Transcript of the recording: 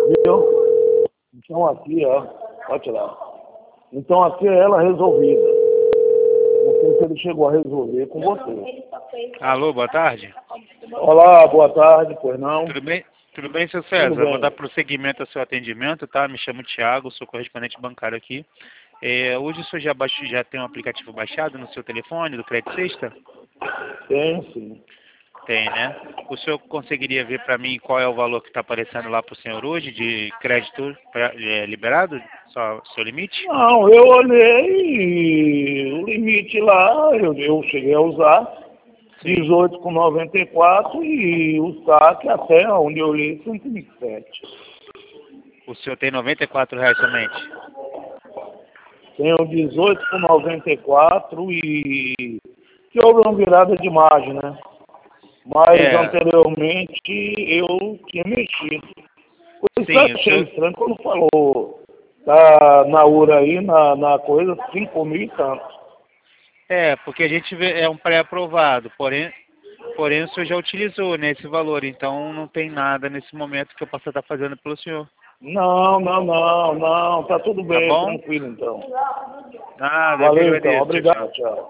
Viu? Então aqui, ó, pode tirar. Então aqui é ela resolvida. Não sei se ele chegou a resolver com você. Alô, boa tarde. Olá, boa tarde, pois não? Tudo bem? Tudo bem, seu Tudo César? bem. Vou dar prosseguimento ao seu atendimento, tá? Me chamo Thiago, sou correspondente bancário aqui. Hoje o senhor já tem um aplicativo baixado no seu telefone, do Crédito Sexta? Tem, sim. Tem, né? O senhor conseguiria ver para mim qual é o valor que está aparecendo lá para o senhor hoje de crédito liberado? Seu limite? Não, eu olhei o limite lá, eu cheguei a usar 18,94 e o saque até onde eu olhei 127. O senhor tem R$ 94 somente? Tenho 18,94 e que houve uma virada de margem, né? Mas anteriormente eu tinha mexido. Por isso eu achei estranho quando falou na URA aí, na coisa, 5 mil e tanto. Porque a gente vê, é um pré-aprovado, porém o senhor já utilizou, né, esse valor, então não tem nada nesse momento que eu possa estar fazendo pelo senhor. Não, tá tudo bem, Tá bom? tranquilo então. Nada, Valeu eu que então, agradeço. obrigado, Tchau. tchau.